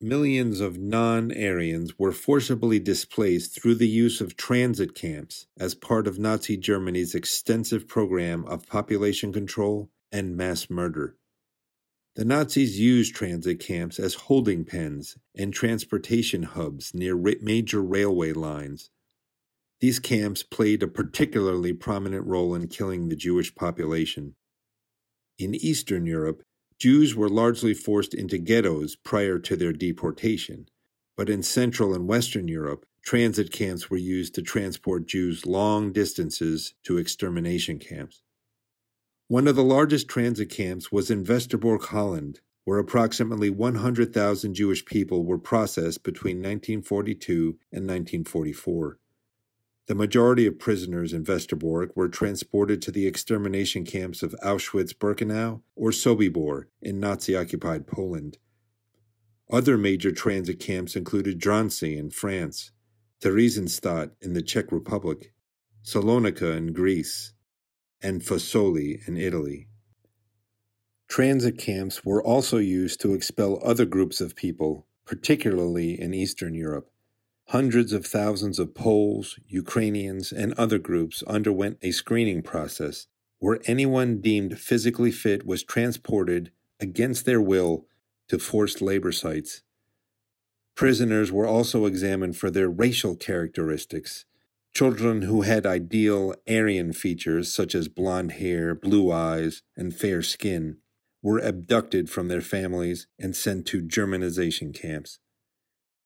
millions of non-Aryans were forcibly displaced through the use of transit camps as part of Nazi Germany's extensive program of population control and mass murder. The Nazis used transit camps as holding pens and transportation hubs near major railway lines. These camps played a particularly prominent role in killing the Jewish population. In Eastern Europe, Jews were largely forced into ghettos prior to their deportation, but in Central and Western Europe, transit camps were used to transport Jews long distances to extermination camps. One of the largest transit camps was in Westerbork, Holland, where approximately 100,000 Jewish people were processed between 1942 and 1944. The majority of prisoners in Westerbork were transported to the extermination camps of Auschwitz-Birkenau or Sobibor in Nazi-occupied Poland. Other major transit camps included Drancy in France, Theresienstadt in the Czech Republic, Salonika in Greece, and Fossoli in Italy. Transit camps were also used to expel other groups of people, particularly in Eastern Europe. Hundreds of thousands of Poles, Ukrainians, and other groups underwent a screening process where anyone deemed physically fit was transported against their will to forced labor sites. Prisoners were also examined for their racial characteristics. Children who had ideal Aryan features such as blonde hair, blue eyes, and fair skin were abducted from their families and sent to Germanization camps.